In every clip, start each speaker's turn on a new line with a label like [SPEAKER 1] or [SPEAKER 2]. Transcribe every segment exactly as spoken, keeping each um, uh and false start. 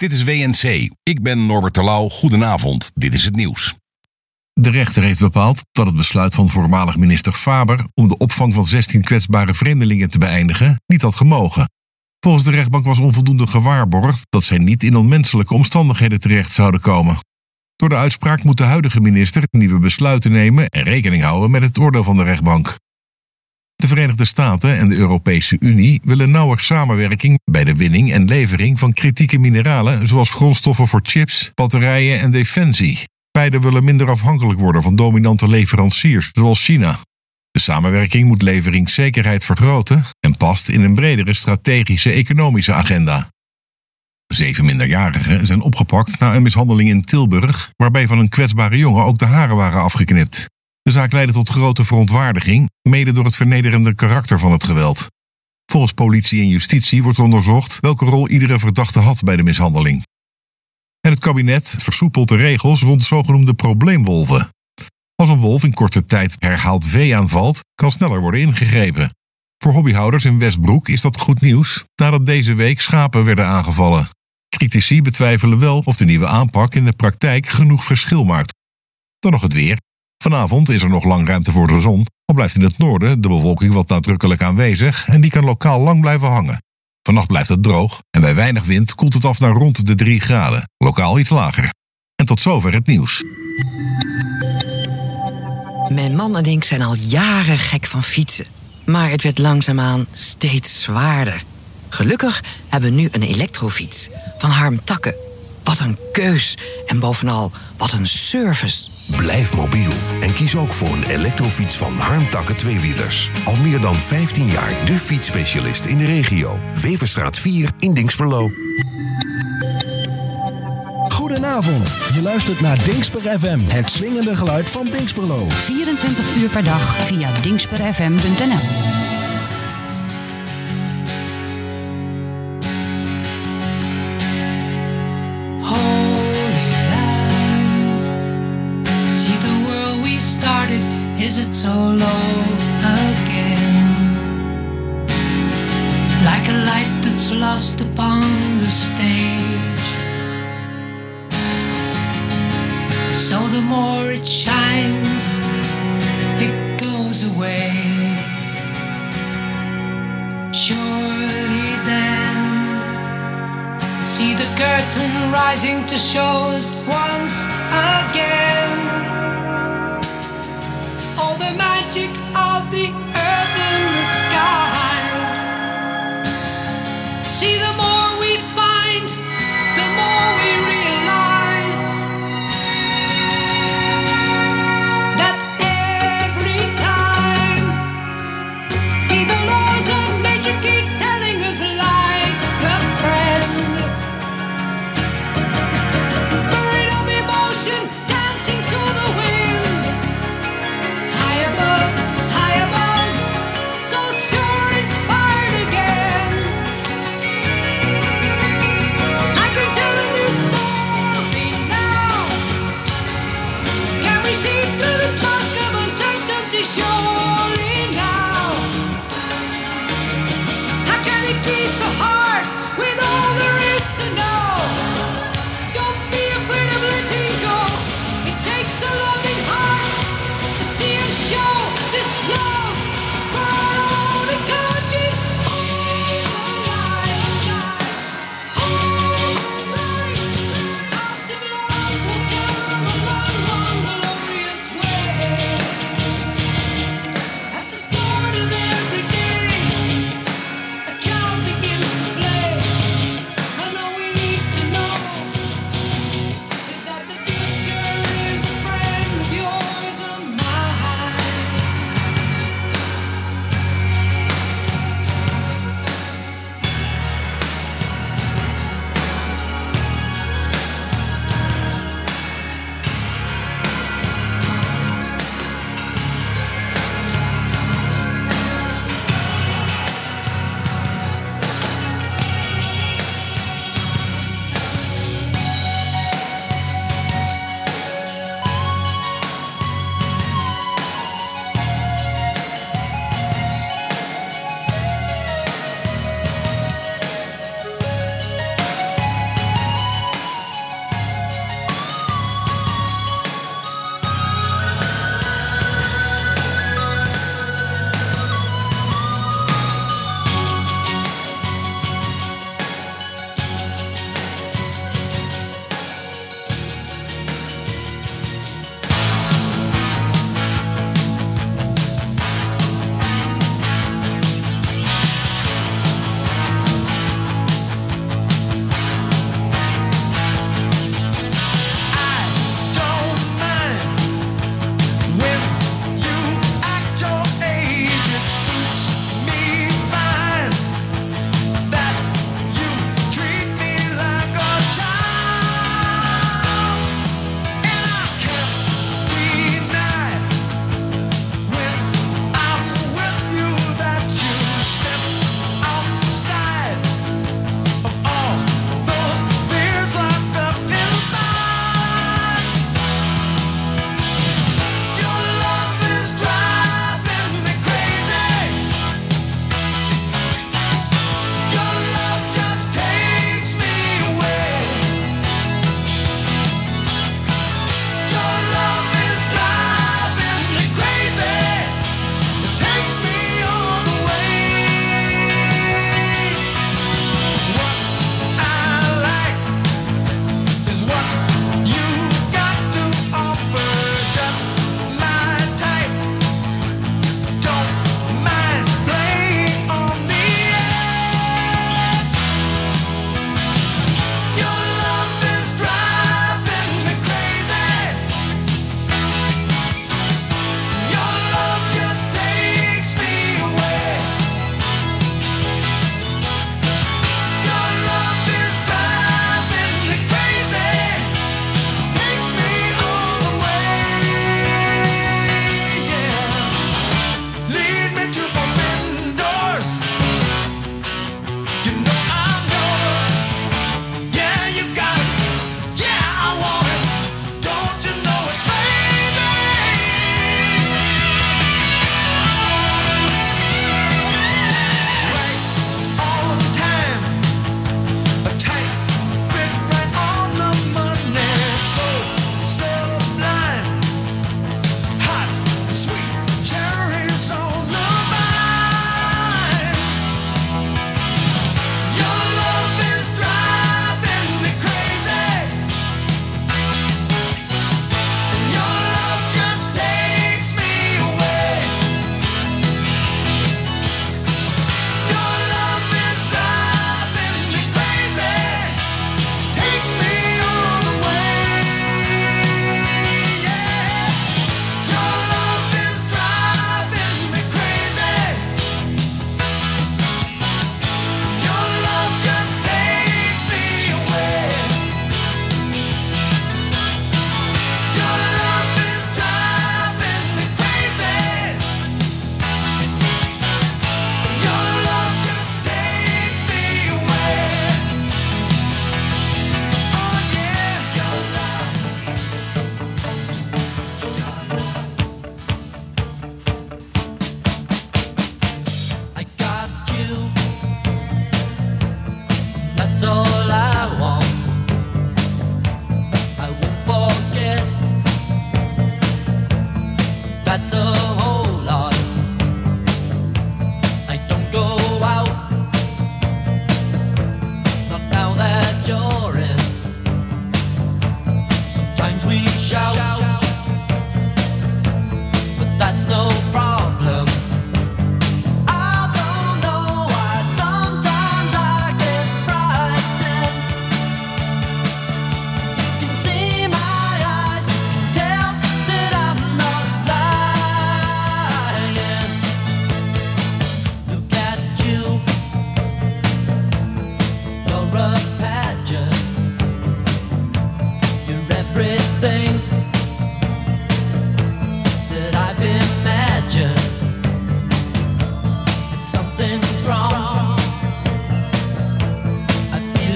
[SPEAKER 1] Dit is W N C. Ik ben Norbert Terlouw. Goedenavond. Dit is het nieuws.
[SPEAKER 2] De rechter heeft bepaald dat het besluit van voormalig minister Faber om de opvang van zestien kwetsbare vreemdelingen te beëindigen niet had gemogen. Volgens de rechtbank was onvoldoende gewaarborgd dat zij niet in onmenselijke omstandigheden terecht zouden komen. Door de uitspraak moet de huidige minister nieuwe besluiten nemen en rekening houden met het oordeel van de rechtbank. De Verenigde Staten en de Europese Unie willen nauwer samenwerking bij de winning en levering van kritieke mineralen zoals grondstoffen voor chips, batterijen en defensie. Beiden willen minder afhankelijk worden van dominante leveranciers zoals China. De samenwerking moet leveringszekerheid vergroten en past in een bredere strategische economische agenda. Zeven minderjarigen zijn opgepakt na een mishandeling in Tilburg, waarbij van een kwetsbare jongen ook de haren waren afgeknipt. De zaak leidde tot grote verontwaardiging, mede door het vernederende karakter van het geweld. Volgens politie en justitie wordt onderzocht welke rol iedere verdachte had bij de mishandeling. En het kabinet versoepelt de regels rond zogenoemde probleemwolven. Als een wolf in korte tijd herhaald vee aanvalt, kan sneller worden ingegrepen. Voor hobbyhouders in Westbroek is dat goed nieuws, nadat deze week schapen werden aangevallen. Critici betwijfelen wel of de nieuwe aanpak in de praktijk genoeg verschil maakt. Dan nog het weer. Vanavond is er nog lang ruimte voor de zon, al blijft in het noorden de bewolking wat nadrukkelijk aanwezig en die kan lokaal lang blijven hangen. Vannacht blijft het droog en bij weinig wind koelt het af naar rond de drie graden, lokaal iets lager. En tot zover het nieuws.
[SPEAKER 3] Mijn man en ik zijn al jaren gek van fietsen. Maar het werd langzaamaan steeds zwaarder. Gelukkig hebben we nu een elektrofiets van Harm Takke. Wat een keus en bovenal wat een service.
[SPEAKER 4] Blijf mobiel en kies ook voor een elektrofiets van Harm Takke Tweewielers. Al meer dan vijftien jaar de fietsspecialist in de regio. Weverstraat vier in Dinxperlo.
[SPEAKER 5] Goedenavond, je luistert naar Dinxper F M, het swingende geluid van Dinxperlo.
[SPEAKER 6] vierentwintig uur per dag via dinxper f m punt n l.
[SPEAKER 7] Is it so low again? Like a light that's lost upon the stage. So the more it shines, it goes away. Surely then, see the curtain rising to show us once again all the magic of the earth and the sky. See, the more we find, the more we realize that every time, see, the laws of nature keep telling us like a friend. Spirit of emotion dancing to the wind. High above, high above.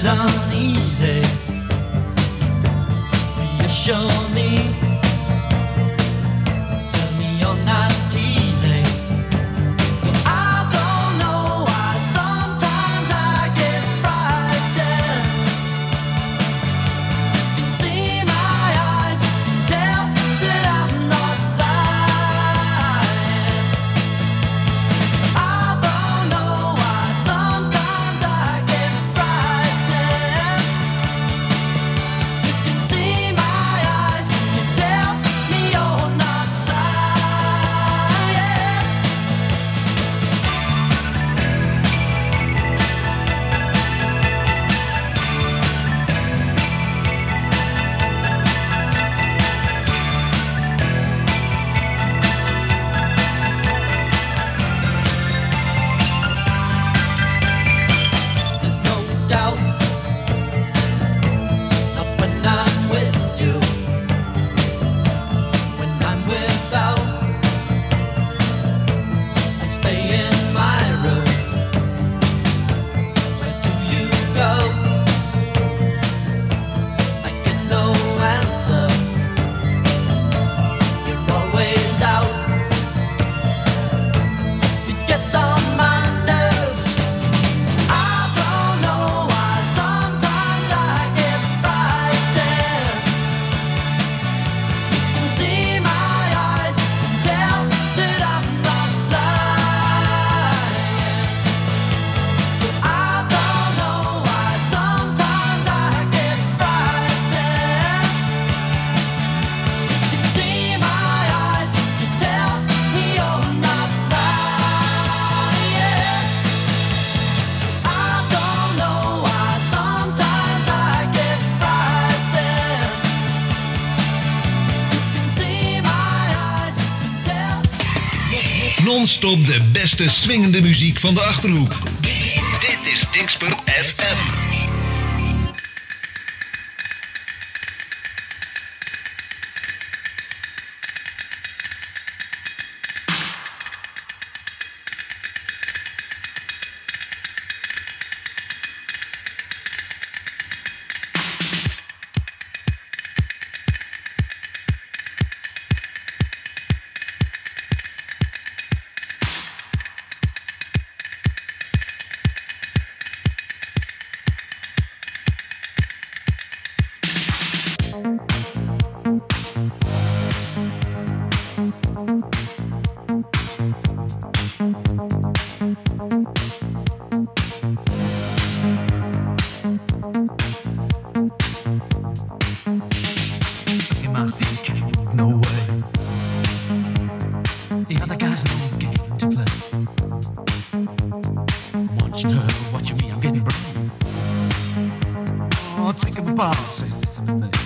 [SPEAKER 8] uneasy. Reassure me, tell me you're not teasing. I don't know why sometimes I get frightened. You can see my eyes, tell that I'm not lying. I don't know why sometimes I get frightened. You can see my eyes, you tell me you're not lying. There's no doubt, not when I'm with you. When I'm without, I stay in my room. Where do you go? I get no answer. You're always out. It gets on my nerves. I don't know why sometimes I get frightened. You can see my eyes and tell that I'm not lying. I don't know why sometimes I get frightened. You can see my eyes, you tell me you're not lying. I don't know why sometimes I get frightened. You can see my eyes, tell.
[SPEAKER 9] Non-stop de beste swingende muziek van de Achterhoek. Dit is Dingsper F M.
[SPEAKER 8] In my seat, no way. The other guys know the game to play. Watching her, watching me, I'm getting brave. Oh, take him apart, say, listen to me.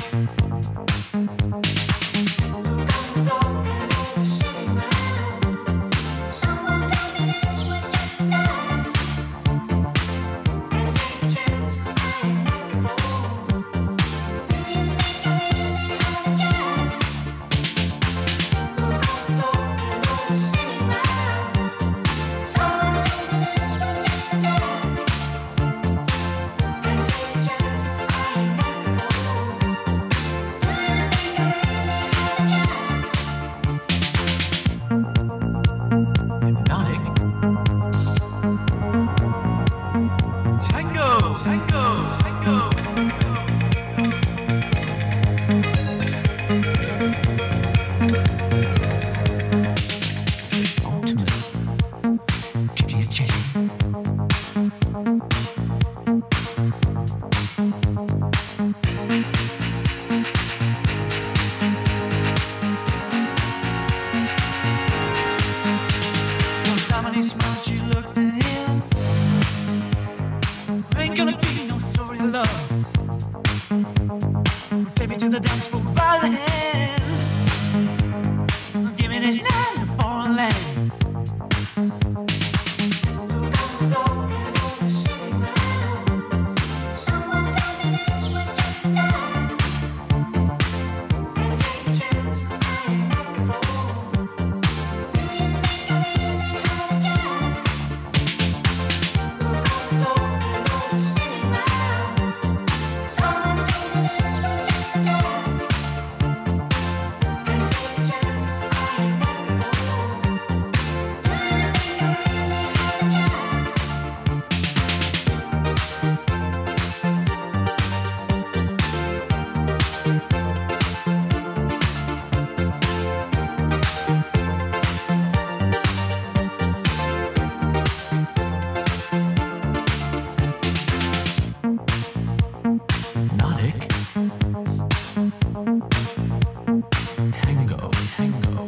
[SPEAKER 8] Hypnotic. Tango, tango.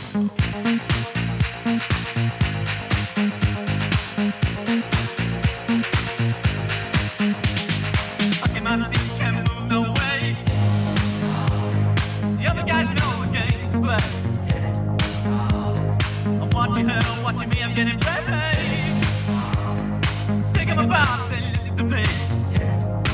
[SPEAKER 8] Okay, my seat can't move no way. The other guys know the game to play. I'm watching her, watching me, I'm getting brave. Taking my bounce and listen to me.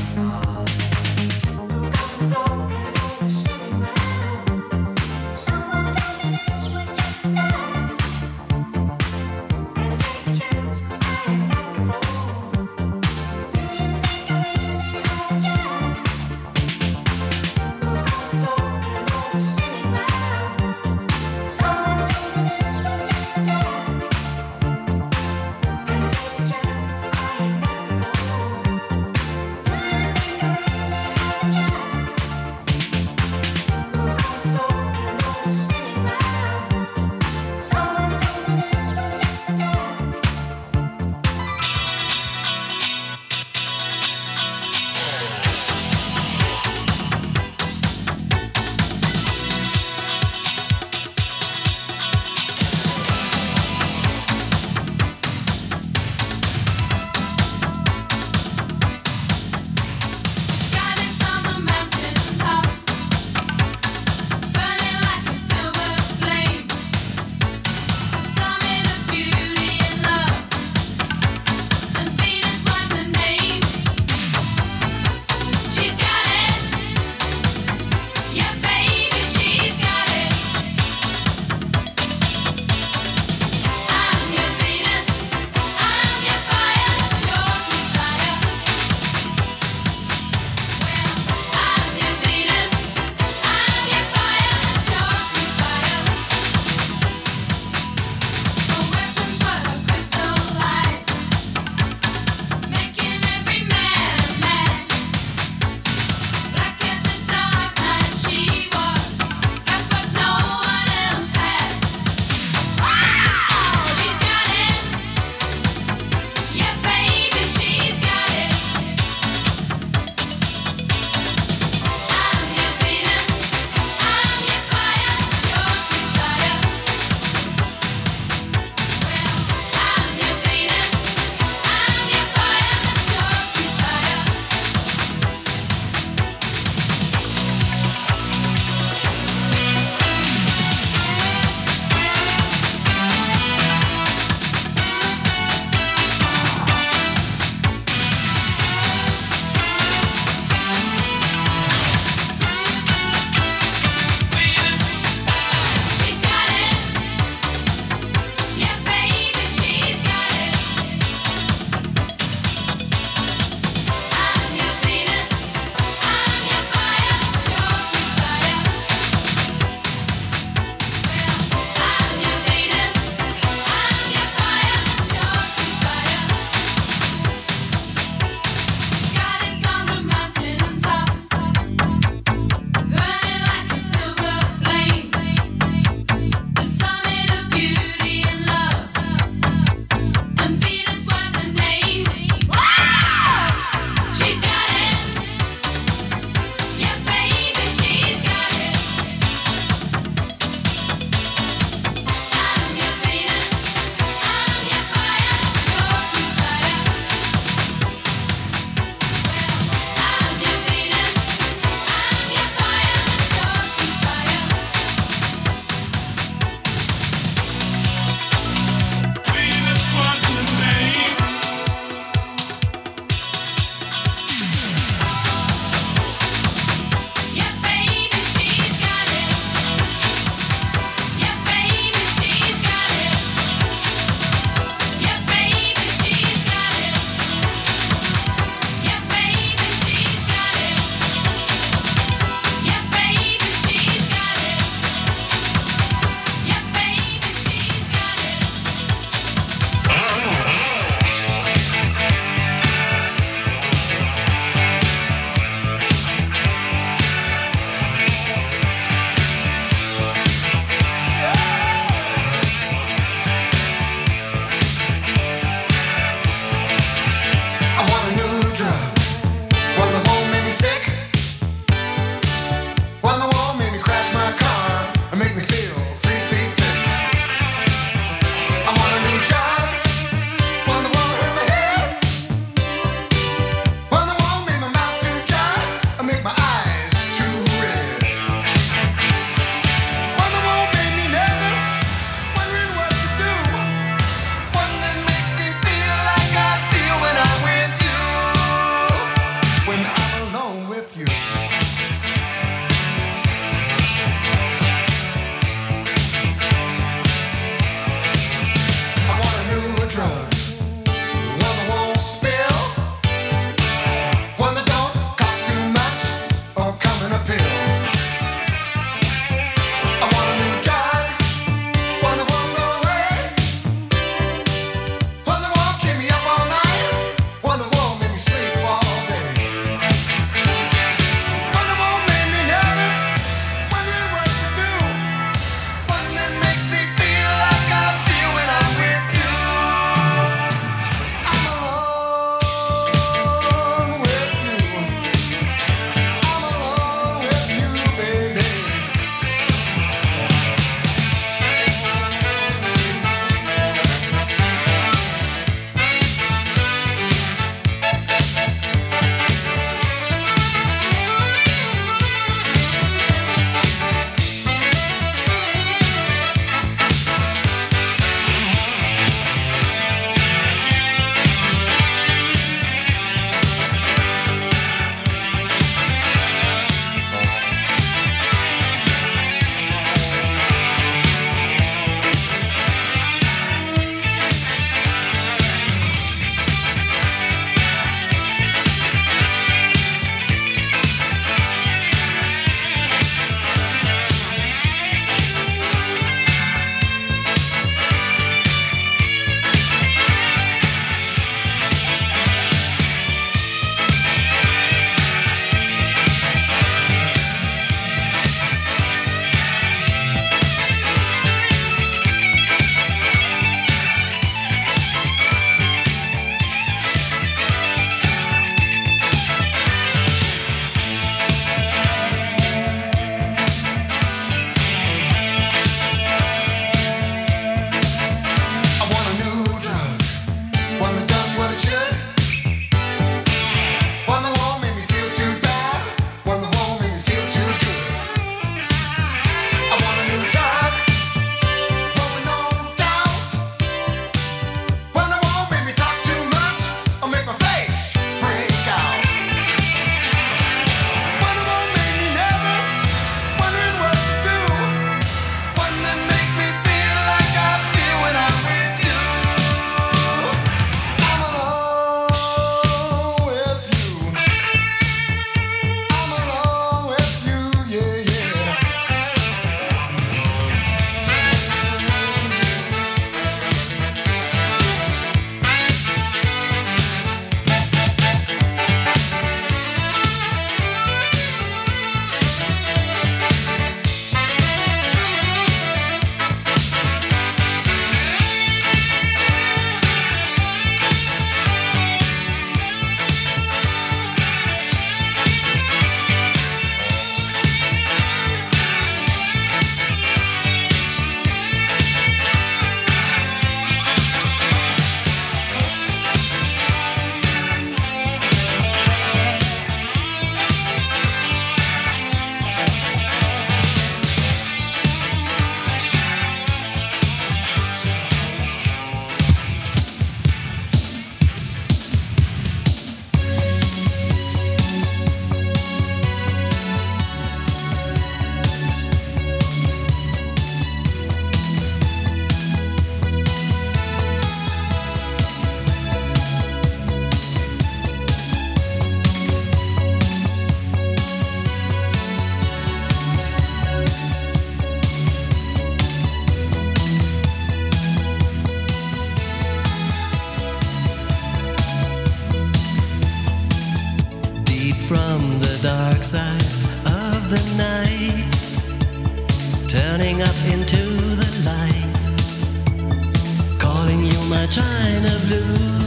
[SPEAKER 8] from the dark side of the night, turning up into the light, calling you my China blue.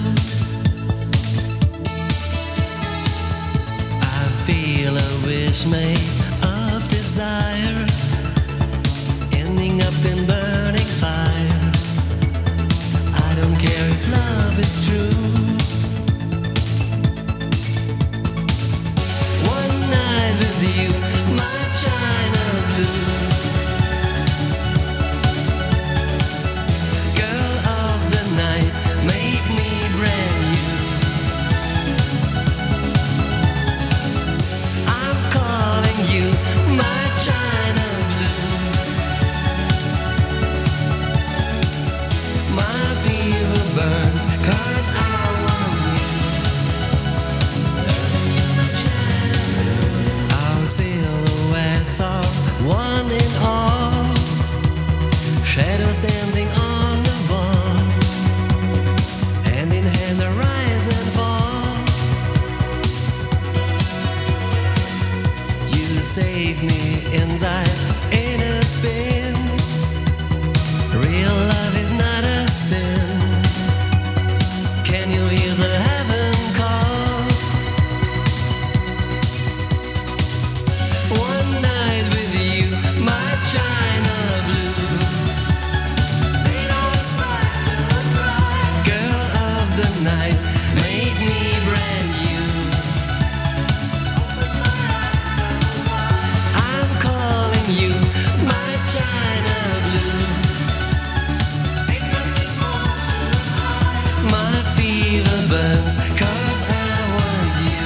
[SPEAKER 8] I feel a wish made of desire, ending up in burning fire. I don't care if love is true. One night with you, my China blue. Girl of the night, make me brand new. I'm calling you my China blue. My fever burns 'cause I want you. Our silhouettes are one in all, shadows dancing on the wall, hand in hand the rise and fall. You save me inside in a spin. Real love is not a sin. Can you hear the heaven call? One night with you, my China blue. Girl of the night, make me brand new. I'm calling you my China blue. My fever burns 'cause I want you.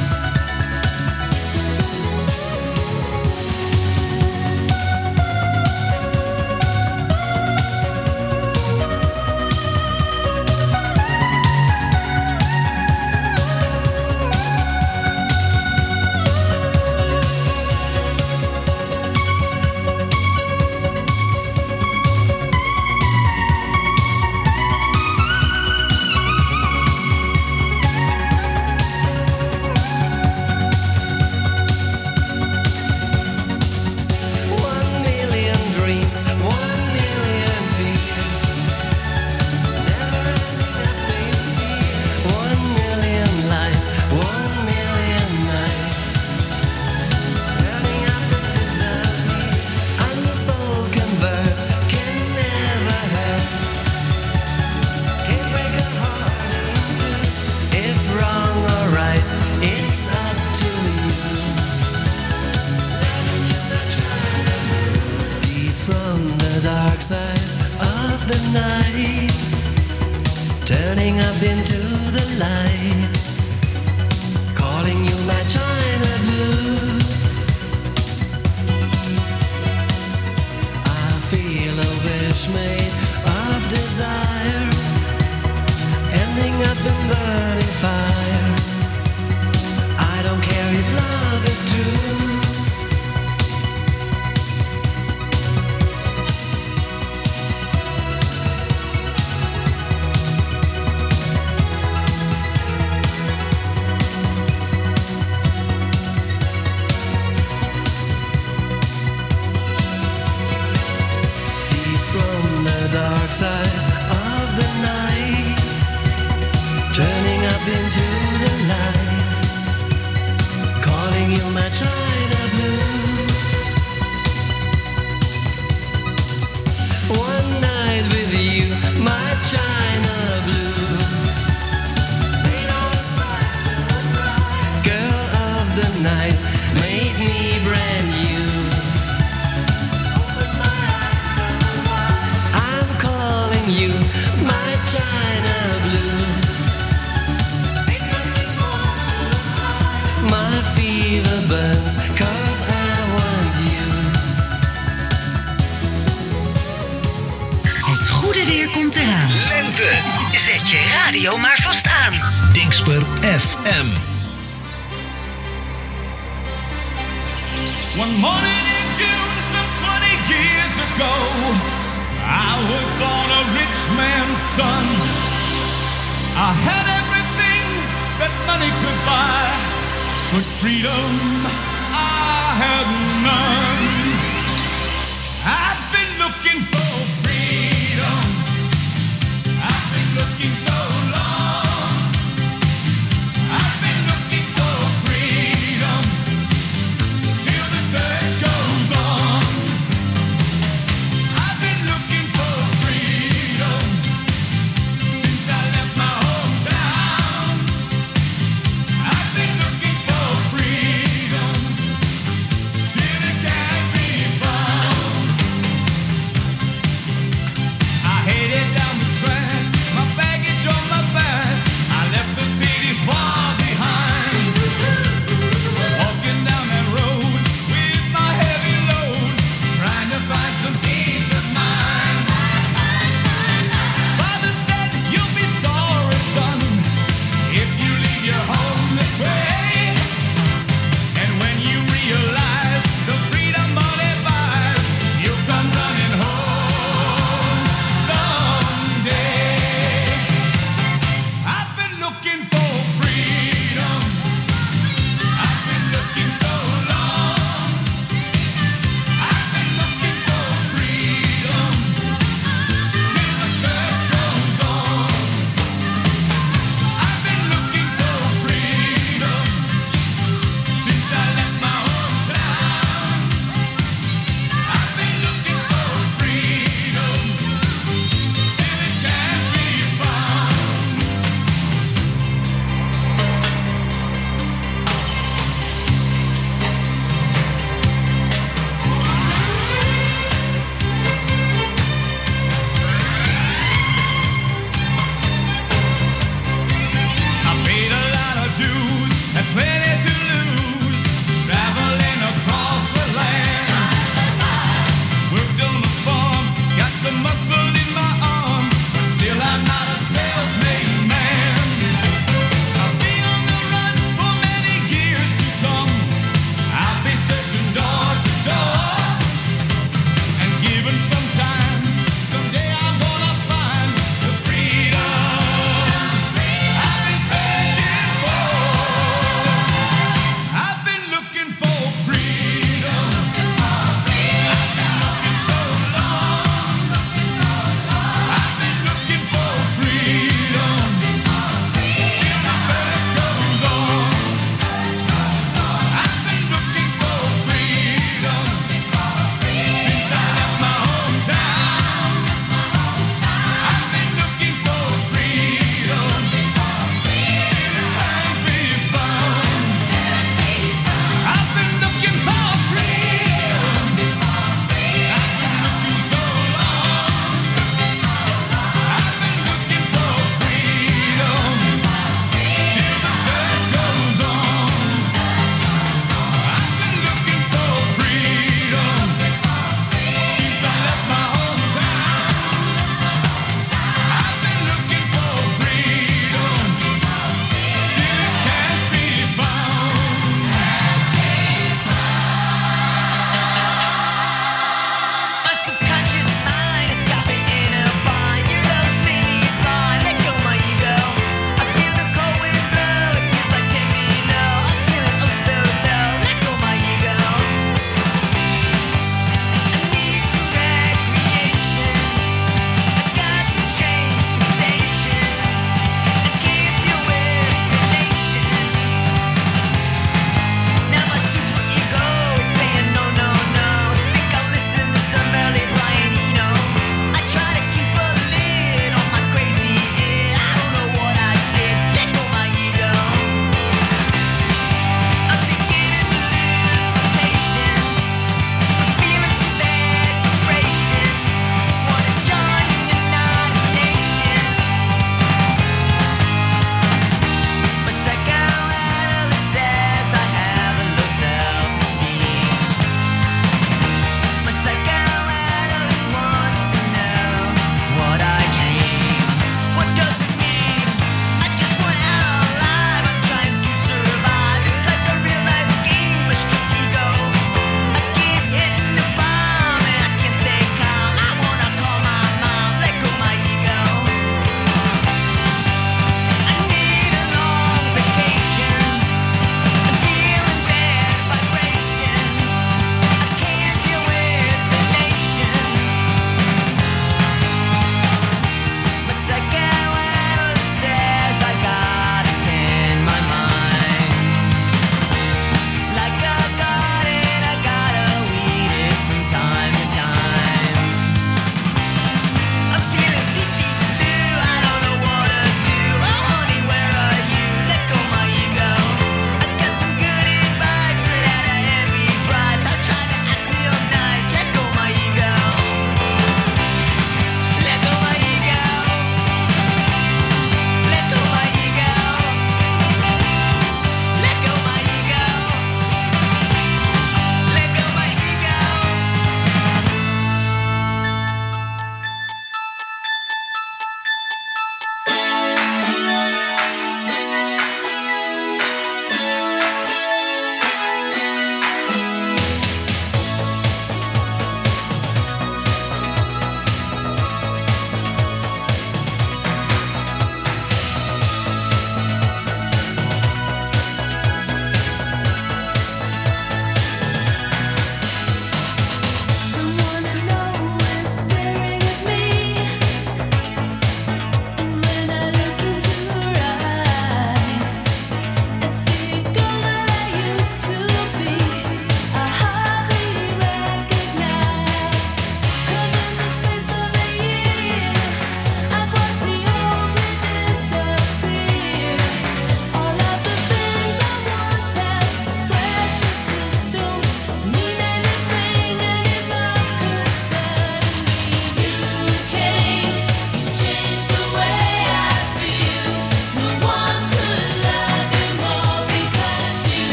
[SPEAKER 8] One million dreams, one million fears, never ending up in tears. One million lights, one million nights, turning up and disappear. Unspoken words can never hurt, can break a heart in two. If wrong or right, it's up to you. Deep from the dark side of the night, turning up into the light, calling you my China blue. I feel a wish made of desire, ending up in burning fire. I don't care if love is true. Deep from the dark side of the night, turning up into the light, calling you my China blue. One night with you, my China blue. Girl of the night, make me brand new. I'm calling you my China blue. My fever burns 'cause I want you.
[SPEAKER 6] Het goede weer komt eraan.
[SPEAKER 9] Lente.
[SPEAKER 6] Zet je radio maar vast aan.
[SPEAKER 9] Dingsper F M.
[SPEAKER 10] One morning in June, some twenty years ago, I was born a rich man's son. I had everything that money could buy. but freedom I had none. I've been looking for freedom. I've been looking so long. I've been looking for freedom. Still the search goes on. I've been looking for freedom since I left my hometown. I've been looking for freedom. Still it can't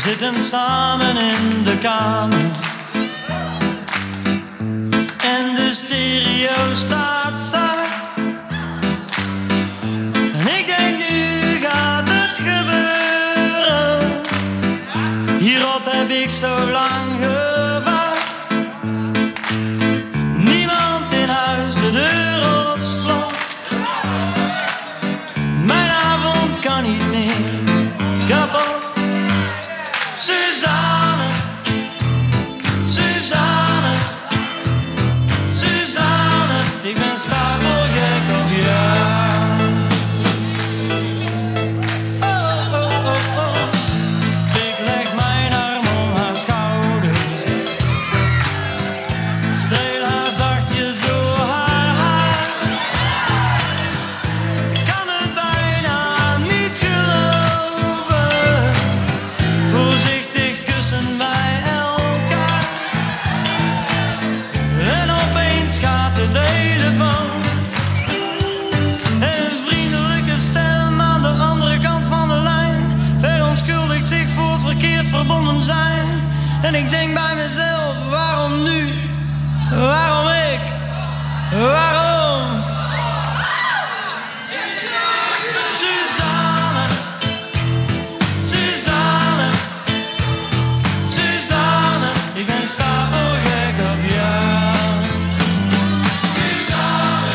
[SPEAKER 11] zitten samen in de kamer en de stereo staat zacht. En ik denk nu gaat het gebeuren. Hierop heb ik zo lang gewacht. Niemand in huis, de deur op slot. Mijn avond kan niet meer kapot. Suzanne, Suzanne, Suzanne, ik ben stapelgek op jou. Oh, oh, oh, oh. Ik leg mijn arm om haar schouders, streel haar zachtjes door haar haar. Ik kan het bijna niet geloven. Voorzichtig kussen wij elkaar. En opeens gaat de telefoon. En een vriendelijke stem aan de andere kant van de lijn verontschuldigt zich voor het verkeerd verbonden zijn. En ik denk bij mezelf, waarom nu? Waarom ik? Waarom? Suzanne, Suzanne, Suzanne, ik ben stapelgek op jou. Suzanne,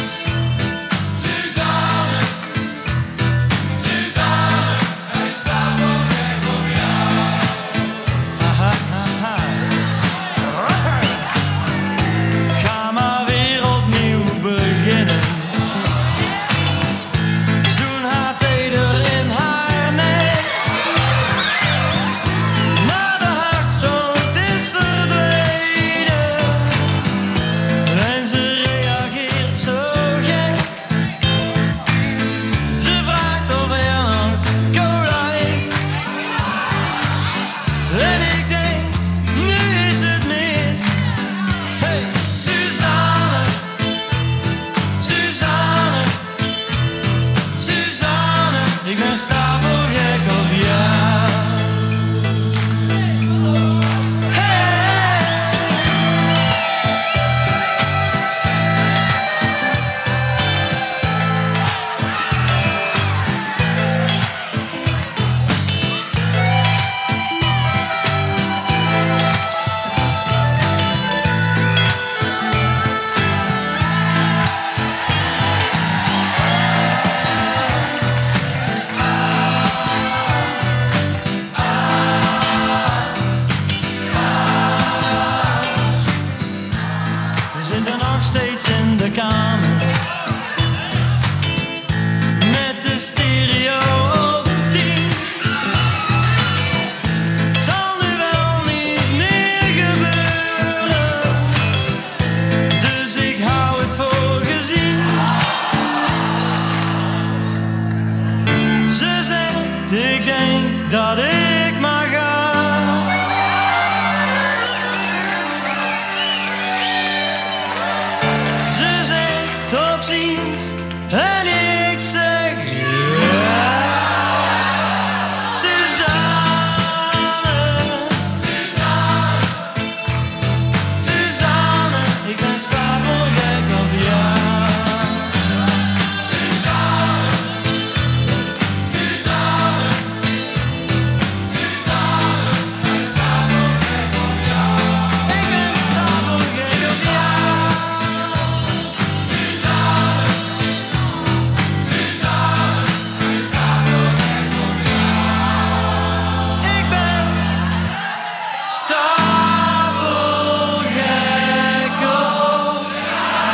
[SPEAKER 11] Suzanne, Suzanne, ik ben stapelgek op jou. Ha, ha, ha. Ga maar weer opnieuw beginnen. Zoen haar teder in haar nek. Maar de hartstocht is verdwenen. En ze reageert zo gek. Ze vraagt of er nog cola is. En ik denk, nu is het mis. Hey, Suzanne, Suzanne, Suzanne, ik ben stapelgek op jou. Hey. We zitten nog steeds in de kamer met de stereo op tien. Zal nu wel niet meer gebeuren, dus ik hou het voor gezien. Ze zegt, ik denk dat ik maar ga. Ze zegt tot ziens en ik zeg ja. Suzanne, Suzanne, Suzanne, ik ben stapelgek op jou. Suzanne, Suzanne, Suzanne, ik ben stapelgek op jou. Ik ben stapelgek op jou. Suzanne, Suzanne, ik ben stapelgek op jou. Ik ben stapelgek op jou.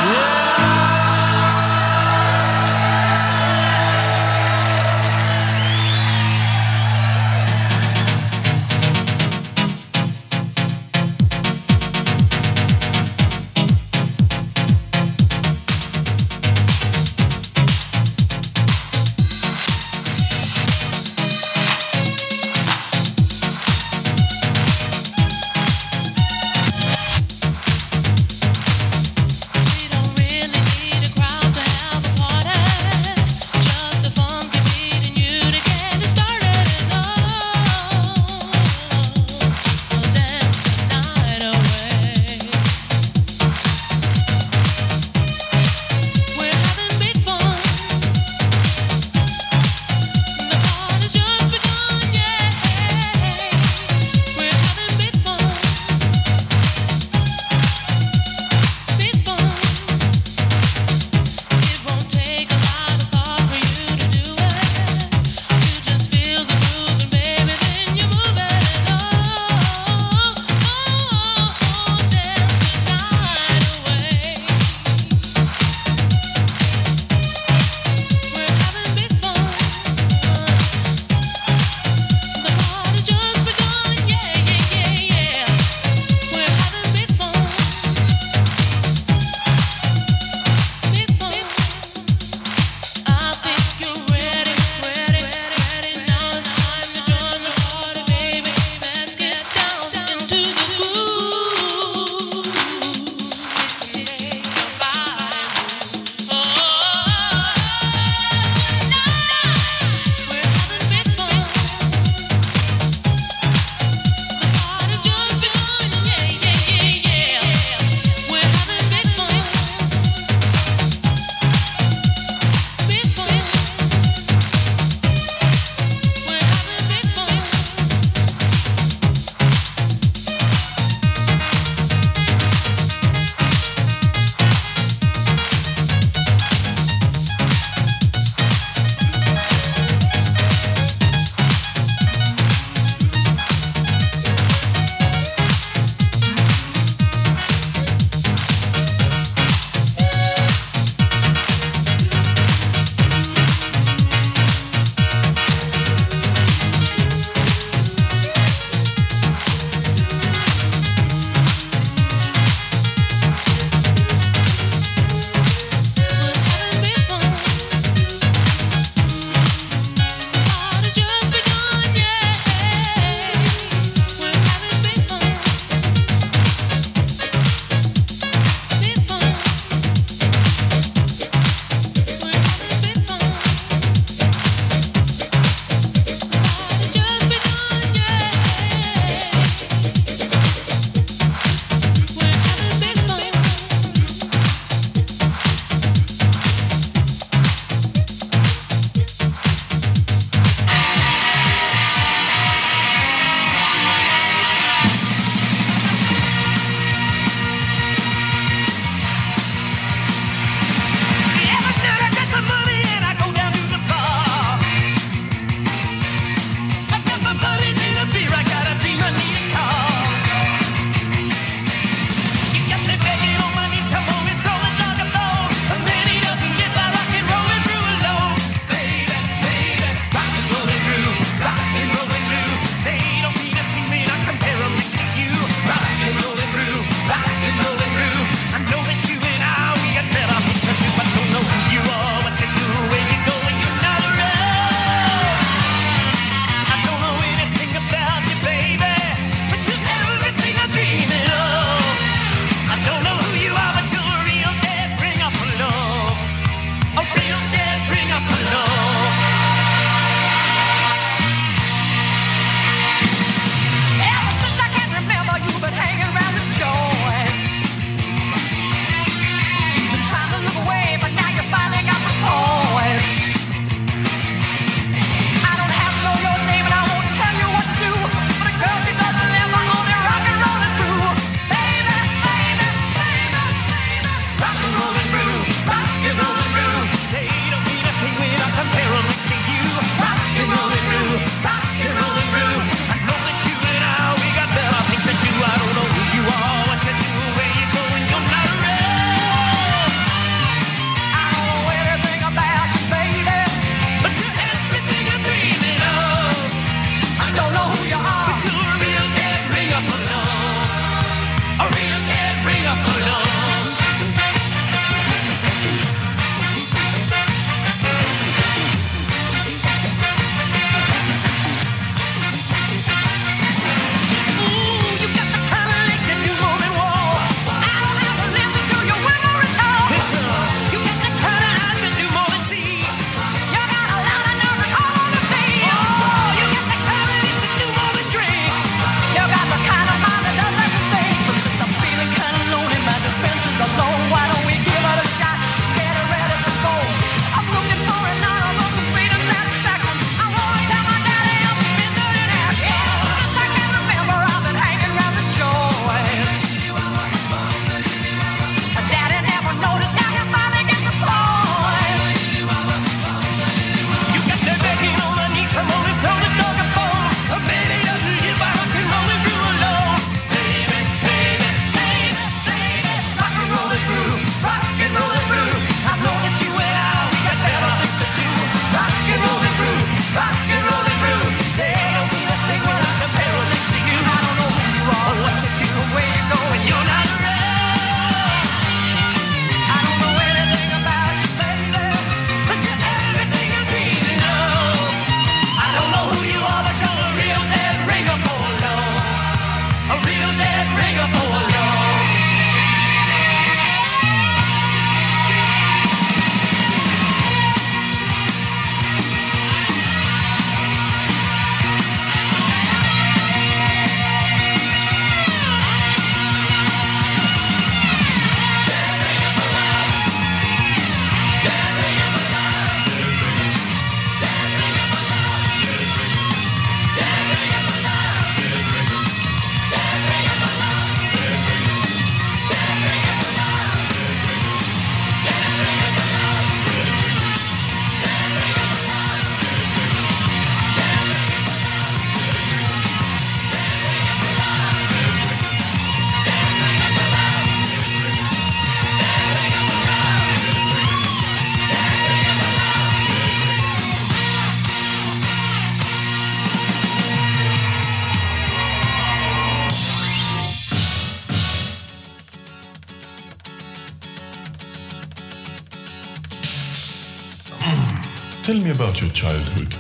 [SPEAKER 12] tell me about your childhood.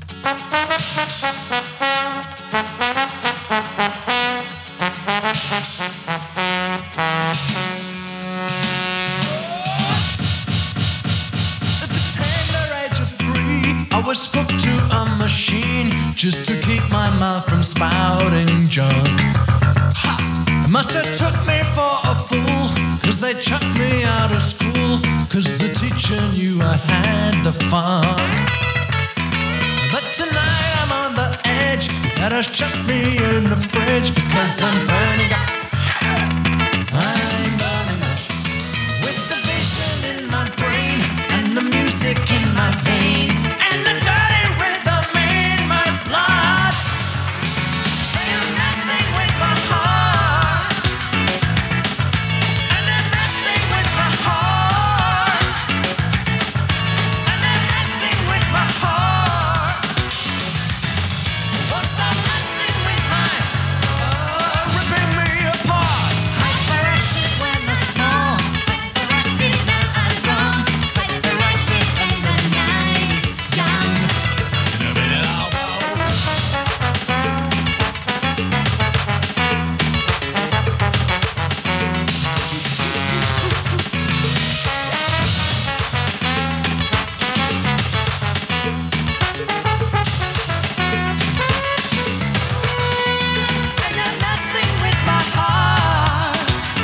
[SPEAKER 11] At the tender age of three, I was hooked to a machine just to keep my mouth from spouting junk. Ha! It must have took me for a fool, cause they chucked me out of school, cause the teacher knew I had the funk. But tonight I'm on the edge, you better shut me in the fridge, because I'm burning up. I'm burning up. With the vision in my brain, and the music in my veins, and the dirty rhythm in my blood. They are messing with my heart, and they're messing with my heart, and they're messing with my heart. Won't stop messing with my, uh, ripping me apart. Hyperactive when I'm small, hyperactive now I'm grown, hyperactive when the night is young. And they're messing with my heart.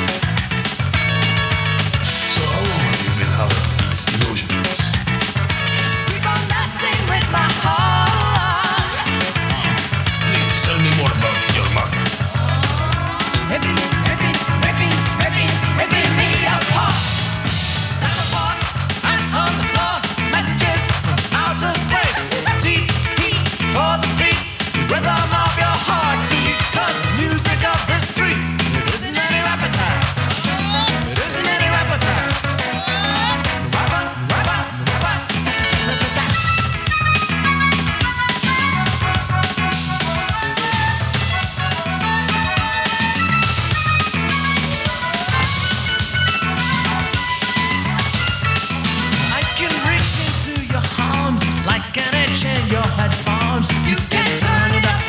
[SPEAKER 12] So how long have you been having these illusions?
[SPEAKER 11] Keep on messing with my heart.
[SPEAKER 12] Please tell me more about your mother.
[SPEAKER 11] Ripping, ripping, ripping, ripping, ripping me apart. Sat apart, I'm on the floor. Messages from outer space. Deep heat for the feet. The rhythm of your heartbeat. Cause the music of the street. It isn't any appetite. It isn't any appetite. Rapper, rapper, rapper. I can reach into your arms like an itch in your headphones. You can turn it up.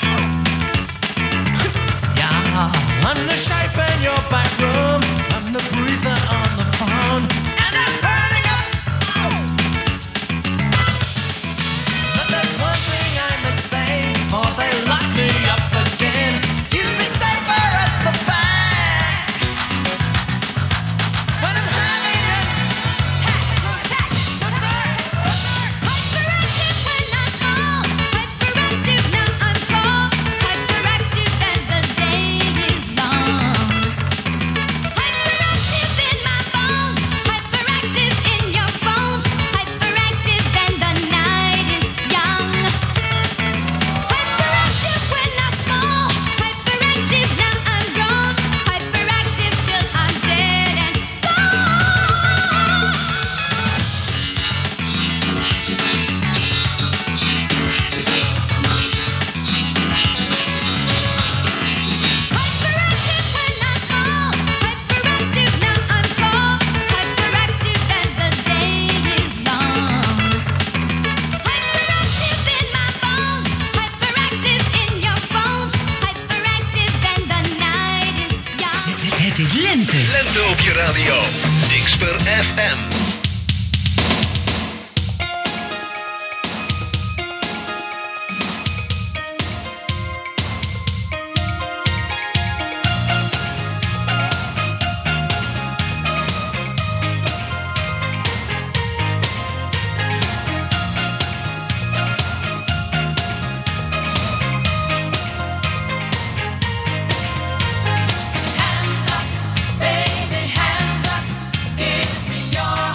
[SPEAKER 11] Yeah, I'm the shape in your back room. I'm the breather on the phone. And I'm burning up. But there's one thing I must say before they lock me up again. You'll be safer at the back. But I'm having a hyperactive when I'm small, hyperactive now I'm tall, hyperactive as the day is long. Hyperactive in my bones, hyperactive in your phones, hyperactive and the night is young. Hyperactive when I'm small, hyperactive now I'm grown, hyperactive till I'm dead and hyperactive when I'm small, hyperactive now I'm tall, hyperactive as the day is long. Hyperactive in my bones, hyperactive in your phones, hyperactive and the night is young.
[SPEAKER 6] Het is lente.
[SPEAKER 9] Lente op je radio. Dixper F M.
[SPEAKER 7] Hands up, baby, hands up. Give me your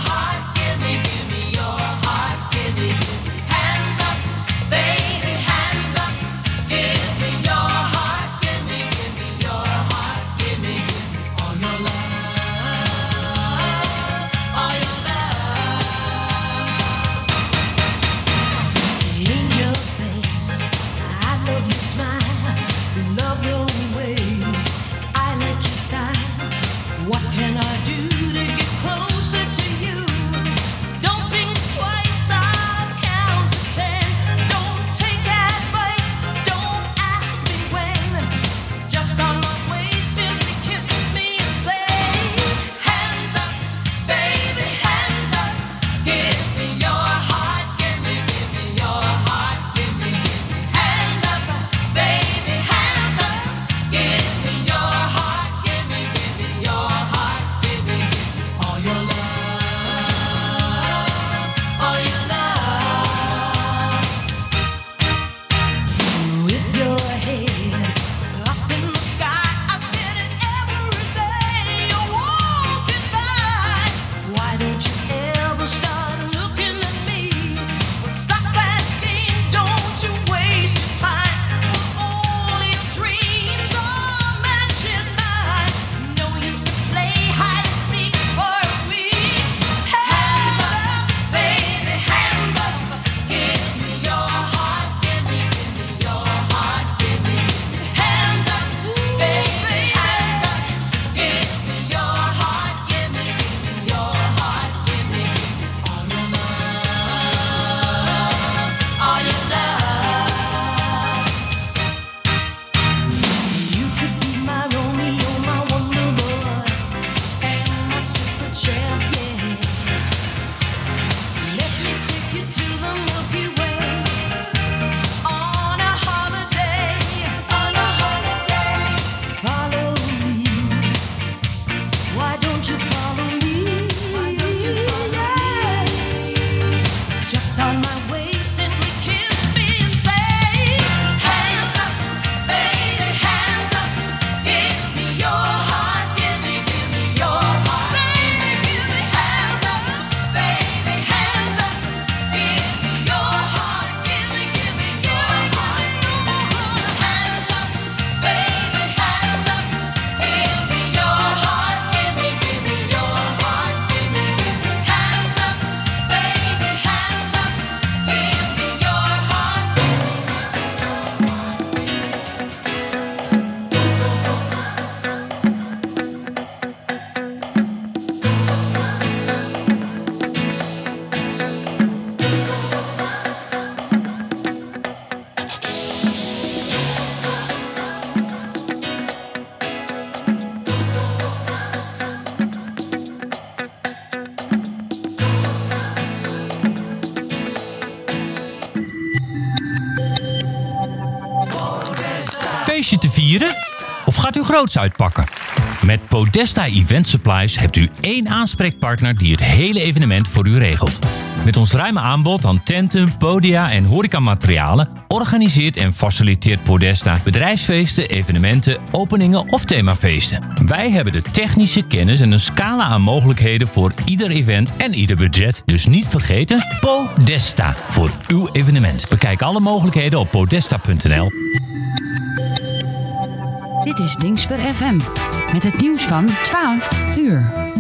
[SPEAKER 13] feestje te vieren? Of gaat u groots uitpakken? Met Podesta Event Supplies hebt u één aanspreekpartner die het hele evenement voor u regelt. Met ons ruime aanbod aan tenten, podia en horecamaterialen organiseert en faciliteert Podesta bedrijfsfeesten, evenementen, openingen of themafeesten. Wij hebben de technische kennis en een scala aan mogelijkheden voor ieder event en ieder budget. Dus niet vergeten, Podesta voor uw evenement. Bekijk alle mogelijkheden op podesta punt n l.
[SPEAKER 6] Dit is Dingsper F M met het nieuws van twaalf uur.